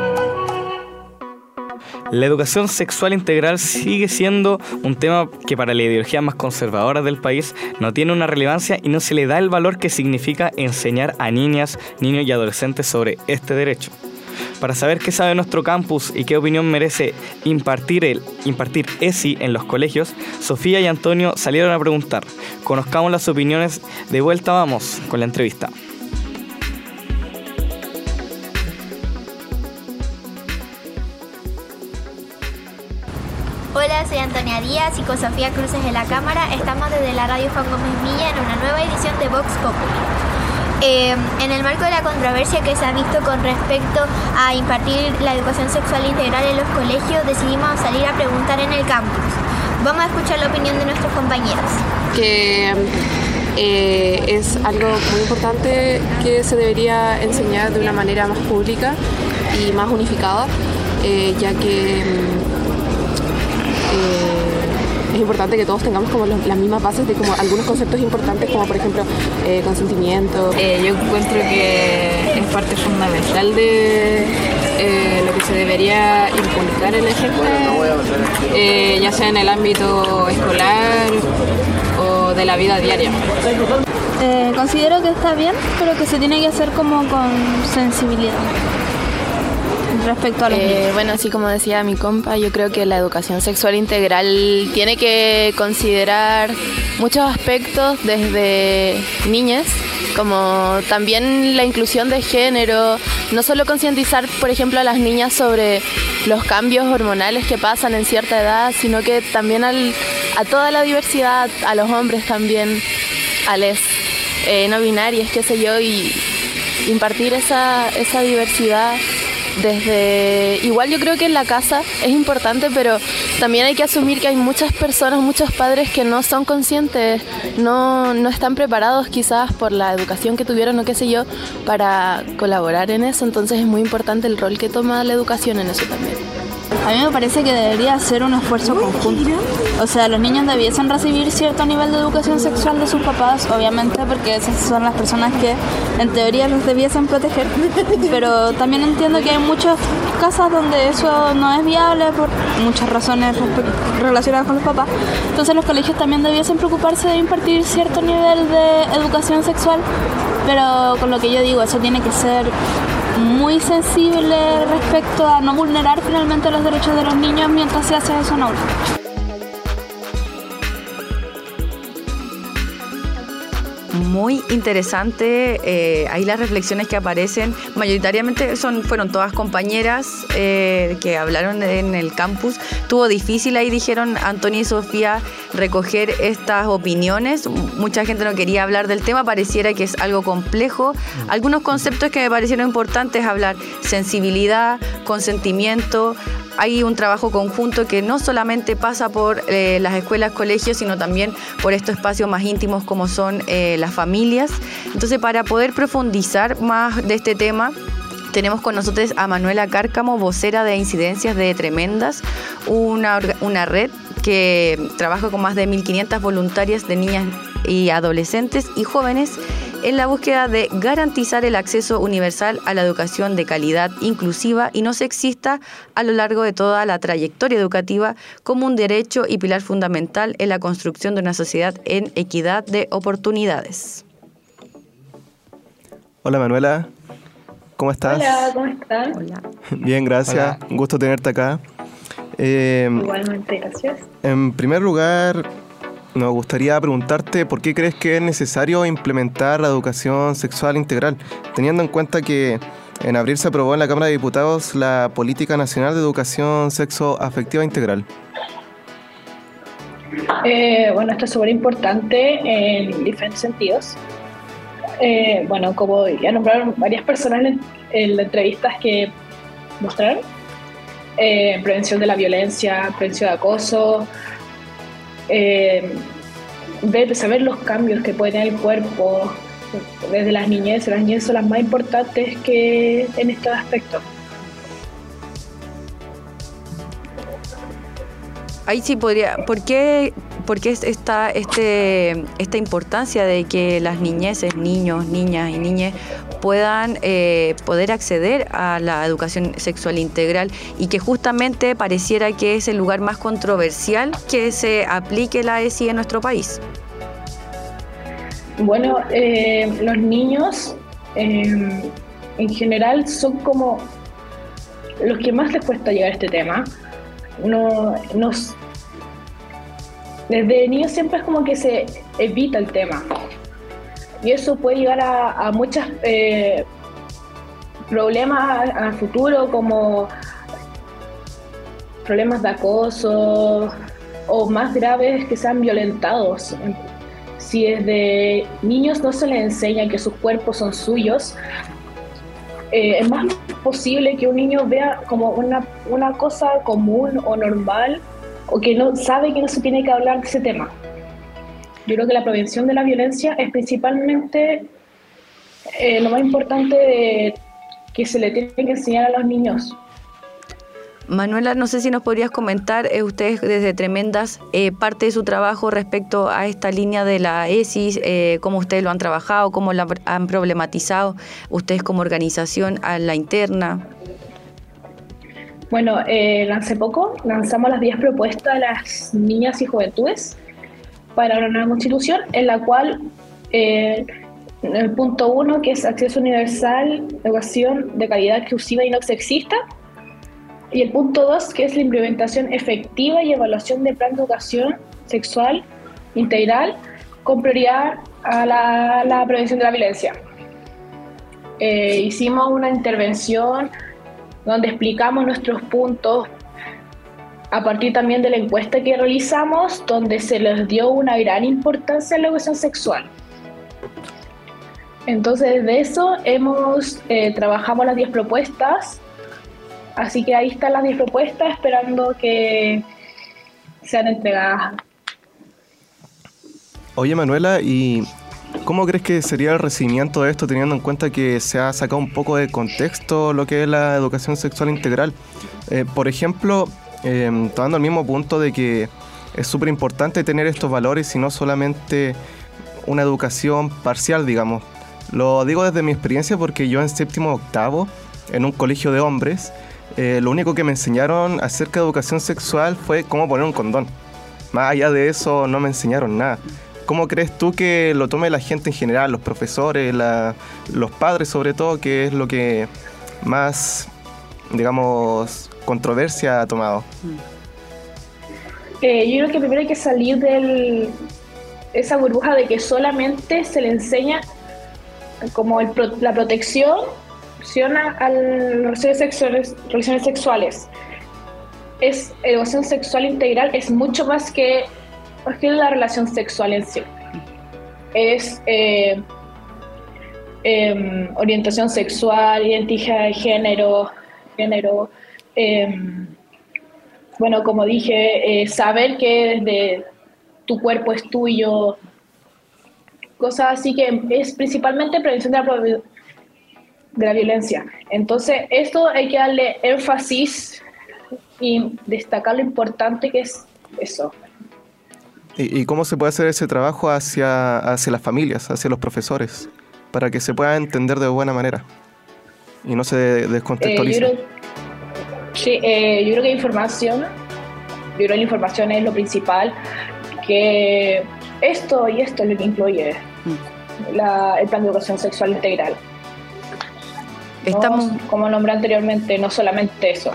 La educación sexual integral sigue siendo un tema que para la ideología más conservadora del país no tiene una relevancia y no se le da el valor que significa enseñar a niñas, niños y adolescentes sobre este derecho. Para saber qué sabe nuestro campus y qué opinión merece impartir ESI en los colegios, Sofía y Antonio salieron a preguntar. Conozcamos las opiniones. De vuelta vamos con la entrevista. Hola, soy Antonia Díaz y con Sofía Cruces en la cámara estamos desde la radio Juan Gómez Milla en una nueva edición de Vox Populi. En el marco de la controversia que se ha visto con respecto a impartir la educación sexual integral en los colegios, decidimos salir a preguntar en el campus. Vamos a escuchar la opinión de nuestros compañeros. Que es algo muy importante que se debería enseñar de una manera más pública y más unificada, ya que es importante que todos tengamos como las mismas bases de como algunos conceptos importantes, como por ejemplo consentimiento. Yo encuentro que es parte fundamental de lo que se debería inculcar en la gente, ya sea en el ámbito escolar o de la vida diaria. Considero que está bien, pero que se tiene que hacer como con sensibilidad respecto a los niños. Bueno, así como decía mi compa, yo creo que la educación sexual integral tiene que considerar muchos aspectos desde niñas, como también la inclusión de género, no solo concientizar, por ejemplo, a las niñas sobre los cambios hormonales que pasan en cierta edad, sino que también a toda la diversidad, a los hombres también, a las no binarias, qué sé yo, y impartir esa diversidad. Igual yo creo que en la casa es importante, pero también hay que asumir que hay muchas personas, muchos padres que no son conscientes, no están preparados quizás por la educación que tuvieron o qué sé yo, para colaborar en eso, entonces es muy importante el rol que toma la educación en eso también. A mí me parece que debería ser un esfuerzo conjunto. O sea, los niños debiesen recibir cierto nivel de educación sexual de sus papás, obviamente, porque esas son las personas que en teoría los debiesen proteger. Pero también entiendo que hay muchas casas donde eso no es viable por muchas razones relacionadas con los papás. Entonces los colegios también debiesen preocuparse de impartir cierto nivel de educación sexual, pero con lo que yo digo, eso tiene que ser muy sensible respecto a no vulnerar finalmente los derechos de los niños mientras se hace eso en aula. Muy interesante, ahí las reflexiones que aparecen, mayoritariamente fueron todas compañeras que hablaron en el campus. Estuvo difícil, ahí dijeron Antonio y Sofía, recoger estas opiniones. Mucha gente no quería hablar del tema, pareciera que es algo complejo. Algunos conceptos que me parecieron importantes hablar: sensibilidad, consentimiento. Hay un trabajo conjunto que no solamente pasa por las escuelas, colegios, sino también por estos espacios más íntimos como son las familias. Entonces, para poder profundizar más de este tema, tenemos con nosotros a Manuela Cárcamo, vocera de Incidencias de Tremendas, una red que trabaja con más de 1.500 voluntarias de niñas y adolescentes y jóvenes en la búsqueda de garantizar el acceso universal a la educación de calidad, inclusiva y no sexista a lo largo de toda la trayectoria educativa como un derecho y pilar fundamental en la construcción de una sociedad en equidad de oportunidades. Hola Manuela, ¿cómo estás? Hola, ¿cómo están? Hola. Bien, gracias. Hola. Un gusto tenerte acá. Igualmente, gracias. En primer lugar, nos gustaría preguntarte por qué crees que es necesario implementar la educación sexual integral, teniendo en cuenta que en abril se aprobó en la Cámara de Diputados la Política Nacional de Educación Sexoafectiva Integral. Bueno, esto es súper importante en diferentes sentidos. Bueno, como ya nombraron varias personas en las entrevistas que mostraron, prevención de la violencia, prevención de acoso, saber los cambios que puede tener el cuerpo desde las niñez. Las niñez son las más importantes que en estos aspectos. Ahí sí podría. ¿Por qué está esta importancia de que las niñeces, niños, niñas y niñas puedan poder acceder a la educación sexual integral y que justamente pareciera que es el lugar más controversial que se aplique la ESI en nuestro país? Bueno, los niños en general son como los que más les cuesta llegar a este tema. Desde niños siempre es como que se evita el tema y eso puede llegar a muchos problemas a futuro, como problemas de acoso o más graves, que sean violentados. Si desde niños no se les enseña que sus cuerpos son suyos, es más posible que un niño vea como una cosa común o normal, o que no sabe que no se tiene que hablar de ese tema. Yo creo que la prevención de la violencia es principalmente lo más importante que se le tiene que enseñar a los niños. Manuela, no sé si nos podrías comentar, ustedes desde Tremendas, parte de su trabajo respecto a esta línea de la ESI, cómo ustedes lo han trabajado, cómo la han problematizado ustedes como organización a la interna. Bueno, hace poco lanzamos las 10 propuestas de las niñas y juventudes para una nueva constitución, en la cual el punto 1, que es acceso universal, educación de calidad, exclusiva y no sexista, y el punto 2, que es la implementación efectiva y evaluación de plan de educación sexual integral con prioridad a la prevención de la violencia. Hicimos una intervención donde explicamos nuestros puntos a partir también de la encuesta que realizamos, donde se les dio una gran importancia a la educación sexual. Entonces, de eso trabajamos las 10 propuestas. Así que ahí están las 10 propuestas esperando que sean entregadas. Oye Manuela, ¿y cómo crees que sería el recibimiento de esto teniendo en cuenta que se ha sacado un poco de contexto lo que es la educación sexual integral? Por ejemplo, tomando el mismo punto de que es súper importante tener estos valores y no solamente una educación parcial, digamos. Lo digo desde mi experiencia porque yo en 7º o 8º, en un colegio de hombres, lo único que me enseñaron acerca de educación sexual fue cómo poner un condón. Más allá de eso no me enseñaron nada. ¿Cómo crees tú que lo tome la gente en general, los profesores, los padres sobre todo, que es lo que más, controversia ha tomado? Yo creo que primero hay que salir de esa burbuja de que solamente se le enseña como la protección a las relaciones sexuales. Educación sexual integral es mucho más que la relación sexual en sí. Es orientación sexual, identidad de género, bueno, como dije, saber que desde tu cuerpo es tuyo, cosas así, que es principalmente prevención de la violencia. Entonces, esto hay que darle énfasis y destacar lo importante que es eso. ¿Y cómo se puede hacer ese trabajo hacia las familias, hacia los profesores, para que se pueda entender de buena manera y no se descontextualice? Yo creo que la información es lo principal, que esto y esto es lo que incluye el plan de educación sexual integral. como nombré anteriormente, no solamente eso.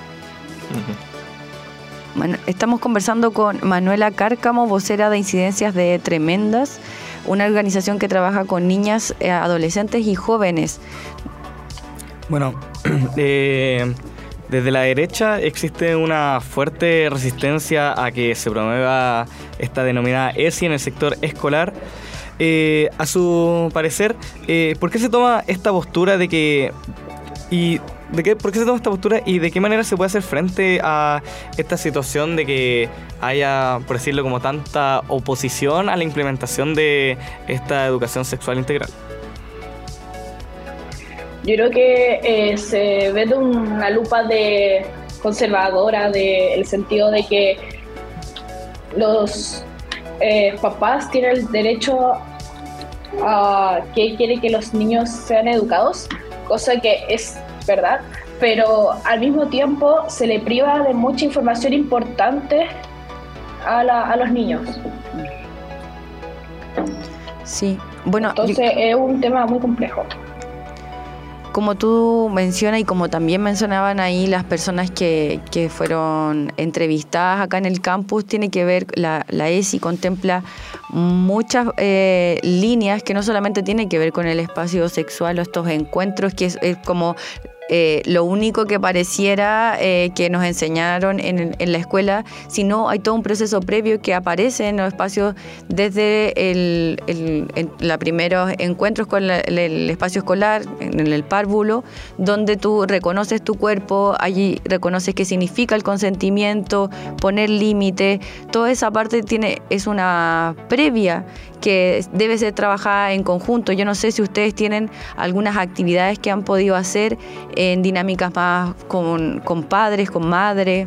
Bueno, estamos conversando con Manuela Cárcamo, vocera de Incidencias de Tremendas, una organización que trabaja con niñas, adolescentes y jóvenes. Bueno, desde la derecha existe una fuerte resistencia a que se promueva esta denominada ESI en el sector escolar. A su parecer, ¿por qué se toma esta postura por qué se toma esta postura y de qué manera se puede hacer frente a esta situación de que haya, por decirlo como, tanta oposición a la implementación de esta educación sexual integral? Yo creo que se ve de una lupa de conservadora, el sentido de que los papás tienen el derecho a que quiere que los niños sean educados, cosa que es verdad, pero al mismo tiempo se le priva de mucha información importante a los niños. Sí, bueno, entonces es un tema muy complejo. Como tú mencionas y como también mencionaban ahí las personas que fueron entrevistadas acá en el campus, tiene que ver, la ESI contempla muchas líneas que no solamente tienen que ver con el espacio sexual o estos encuentros, que es como lo único que pareciera que nos enseñaron en la escuela, sino hay todo un proceso previo que aparece en los espacios desde los primeros encuentros con el espacio escolar, en el párvulo, donde tú reconoces tu cuerpo, allí reconoces qué significa el consentimiento, poner límite, toda esa parte es una previa que debe ser trabajada en conjunto. Yo no sé si ustedes tienen algunas actividades que han podido hacer en dinámicas más con padres, con madres.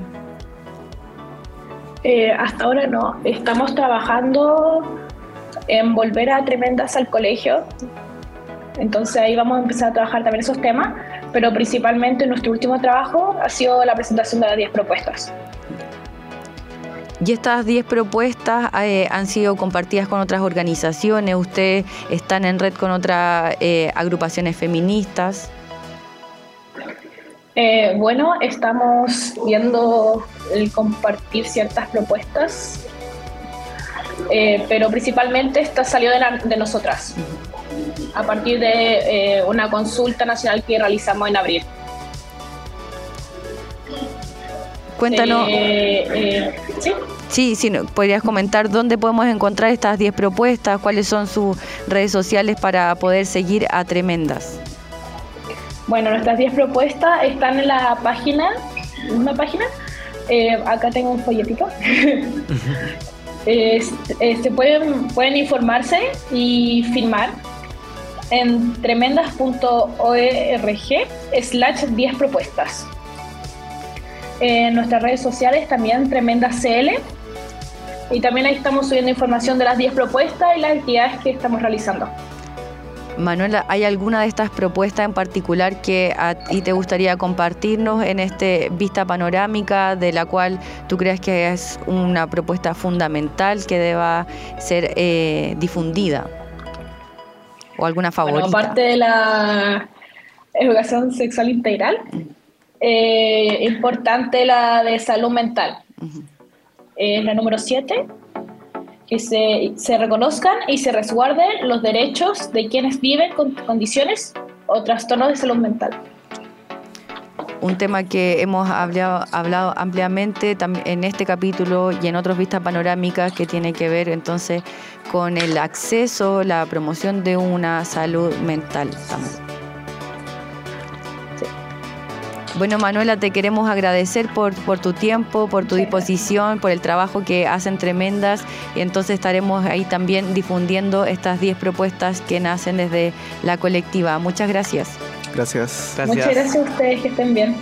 Hasta ahora no. Estamos trabajando en volver a Tremendas al colegio. Entonces ahí vamos a empezar a trabajar también esos temas, pero principalmente nuestro último trabajo ha sido la presentación de las 10 propuestas. Y estas 10 propuestas han sido compartidas con otras organizaciones. Ustedes están en red con otras agrupaciones feministas. Bueno, estamos viendo el compartir ciertas propuestas, pero principalmente esta salió de nosotras, a partir de una consulta nacional que realizamos en abril. Cuéntanos. ¿Sí? Sí, podrías comentar dónde podemos encontrar estas 10 propuestas, cuáles son sus redes sociales para poder seguir a Tremendas. Bueno, nuestras 10 propuestas están en la página, acá tengo un folletito. Pueden informarse y firmar en tremendas.org/10 propuestas. En nuestras redes sociales también TremendasCL, y también ahí estamos subiendo información de las 10 propuestas y las actividades que estamos realizando. Manuela, ¿hay alguna de estas propuestas en particular que a ti te gustaría compartirnos en este vista panorámica, de la cual tú crees que es una propuesta fundamental que deba ser difundida? ¿O alguna favorita? Bueno, aparte de la educación sexual integral, importante la de salud mental. La número 7, que se reconozcan y se resguarden los derechos de quienes viven con condiciones o trastornos de salud mental. Un tema que hemos hablado ampliamente en este capítulo y en otros vistas panorámicas, que tiene que ver entonces con el acceso, la promoción de una salud mental también. Bueno, Manuela, te queremos agradecer por tu tiempo, por tu disposición, por el trabajo que hacen Tremendas, y entonces estaremos ahí también difundiendo estas 10 propuestas que nacen desde la colectiva. Muchas gracias. Gracias. Muchas gracias a ustedes, que estén bien.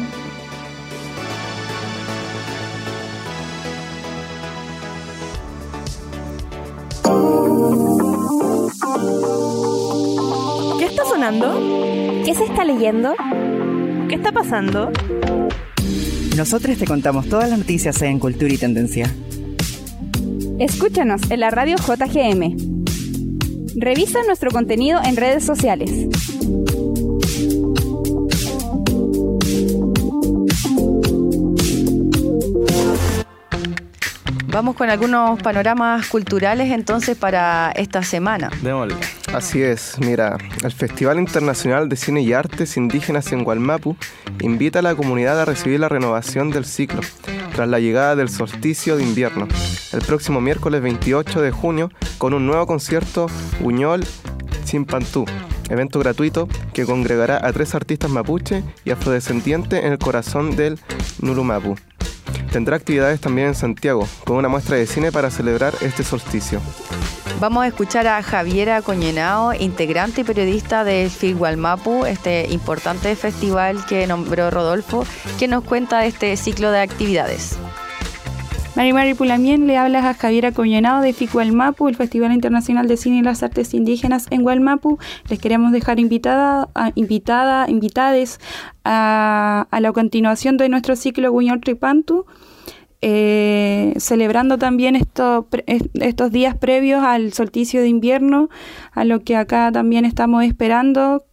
¿Qué está sonando? ¿Qué se está leyendo? ¿Qué está pasando? Nosotros te contamos todas las noticias en Cultura y Tendencia. Escúchanos en la radio JGM. Revisa nuestro contenido en redes sociales. Vamos con algunos panoramas culturales entonces para esta semana. Démosle. Así es, mira, el Festival Internacional de Cine y Artes Indígenas en Wallmapu invita a la comunidad a recibir la renovación del ciclo, tras la llegada del solsticio de invierno, el próximo miércoles 28 de junio, con un nuevo concierto Uñol Chimpantú, evento gratuito que congregará a 3 artistas mapuche y afrodescendientes en el corazón del Nulumapu. Tendrá actividades también en Santiago, con una muestra de cine para celebrar este solsticio. Vamos a escuchar a Javiera Coñenao, integrante y periodista del FIL Wallmapu, este importante festival que nombró Rodolfo, que nos cuenta de este ciclo de actividades. Mari Pulamien, le habla a Javiera Coñenao de FIC Wallmapu, el Festival Internacional de Cine y las Artes Indígenas en Wallmapu. Les queremos dejar invitades a la continuación de nuestro ciclo Uñol Tripantu, celebrando también estos días previos al solsticio de invierno, a lo que acá también estamos esperando.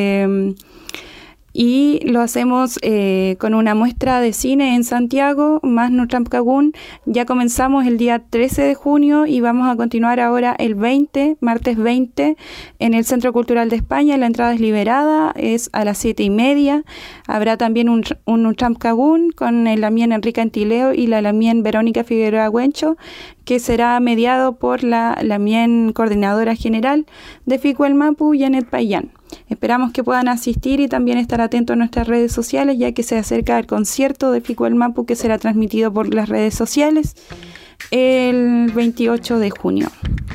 Y lo hacemos con una muestra de cine en Santiago, más Nutramcagún. Ya comenzamos el día 13 de junio y vamos a continuar ahora el 20, martes 20, en el Centro Cultural de España. La entrada es liberada, es a las 7:30. Habrá también un Nutramcagún con el Lamien Enrique Antileo y la Lamien Verónica Figueroa Güencho, que será mediado por la Lamien Coordinadora General de FIC Wallmapu, Janet Payán. Esperamos que puedan asistir y también estar atentos a nuestras redes sociales, ya que se acerca el concierto de FIC Wallmapu que será transmitido por las redes sociales el 28 de junio.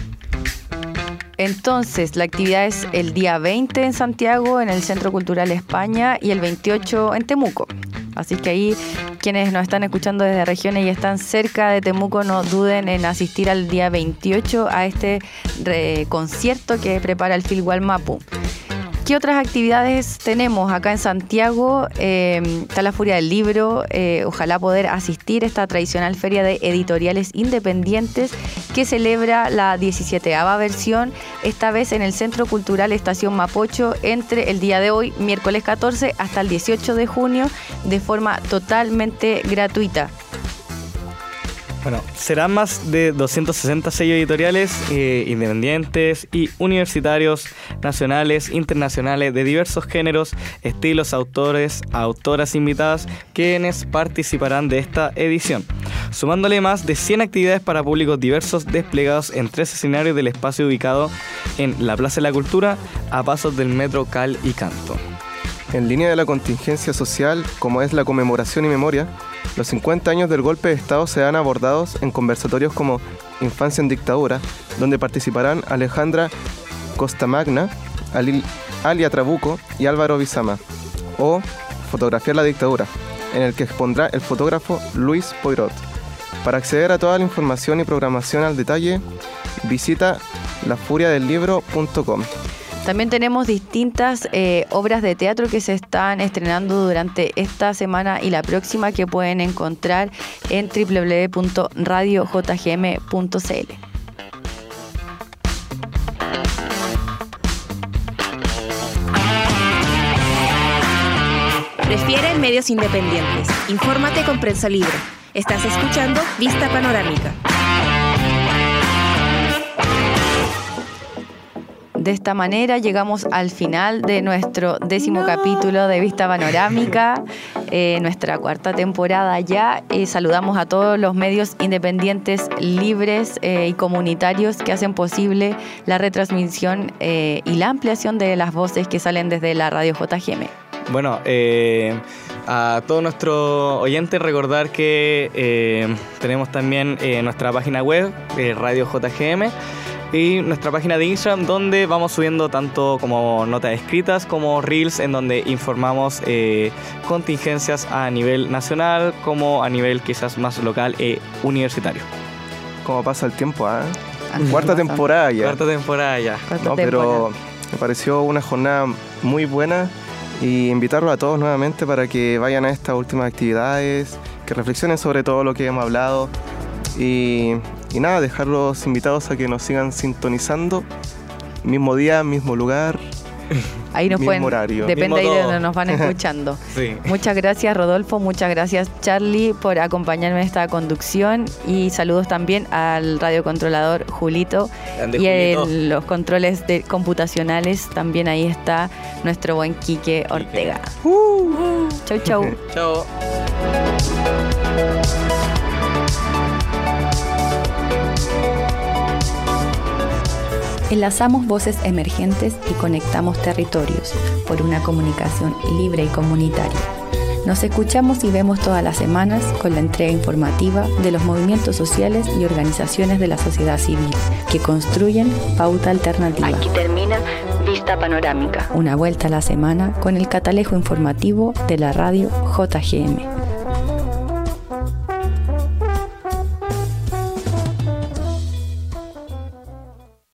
Entonces, la actividad es el día 20 en Santiago, en el Centro Cultural España, y el 28 en Temuco. Así que ahí, quienes nos están escuchando desde regiones y están cerca de Temuco, no duden en asistir al día 28 a este concierto que prepara el FIL Wallmapu. ¿Qué otras actividades tenemos acá en Santiago? Está la Furia del Libro. Ojalá poder asistir a esta tradicional feria de editoriales independientes que celebra la 17ª versión, esta vez en el Centro Cultural Estación Mapocho, entre el día de hoy, miércoles 14, hasta el 18 de junio, de forma totalmente gratuita. Bueno, serán más de 260 sellos editoriales independientes y universitarios, nacionales, internacionales, de diversos géneros, estilos, autores, autoras invitadas, quienes participarán de esta edición, sumándole más de 100 actividades para públicos diversos desplegados en 3 escenarios del espacio ubicado en la Plaza de la Cultura, a pasos del Metro Cal y Canto. En línea de la contingencia social, como es la conmemoración y memoria, los 50 años del golpe de Estado serán abordados en conversatorios como Infancia en Dictadura, donde participarán Alejandra Costamagna, Alia Trabuco y Álvaro Bizama, o Fotografiar la Dictadura, en el que expondrá el fotógrafo Luis Poirot. Para acceder a toda la información y programación al detalle, visita lafuriadelibro.com. También tenemos distintas obras de teatro que se están estrenando durante esta semana y la próxima, que pueden encontrar en www.radiojgm.cl. Prefiere medios independientes. Infórmate con Prensa Libre. Estás escuchando Vista Panorámica. De esta manera llegamos al final de nuestro 10º capítulo de Vista Panorámica, nuestra 4ª temporada ya. Saludamos a todos los medios independientes, libres y comunitarios que hacen posible la retransmisión y la ampliación de las voces que salen desde la Radio JGM. Bueno, a todos nuestros oyentes recordar que tenemos también nuestra página web, Radio JGM, y nuestra página de Instagram, donde vamos subiendo tanto como notas escritas como reels, en donde informamos contingencias a nivel nacional como a nivel quizás más local e universitario. ¿Cómo pasa el tiempo? Cuarta temporada ya. Pero me pareció una jornada muy buena, y invitarlos a todos nuevamente para que vayan a estas últimas actividades, que reflexionen sobre todo lo que hemos hablado. Y nada, dejarlos invitados a que nos sigan sintonizando. Mismo día, mismo lugar, Ahí nos pueden, horario. depende ahí de donde nos van escuchando. Sí. Muchas gracias, Rodolfo, muchas gracias, Charlie, por acompañarme en esta conducción, y saludos también al radiocontrolador Julito. Grande, y Julito. en los controles computacionales también ahí está nuestro buen Quique Ortega. Chau, chau. Chao. Enlazamos voces emergentes y conectamos territorios por una comunicación libre y comunitaria. Nos escuchamos y vemos todas las semanas con la entrega informativa de los movimientos sociales y organizaciones de la sociedad civil que construyen pauta alternativa. Aquí termina Vista Panorámica. Una vuelta a la semana con el catalejo informativo de la radio JGM.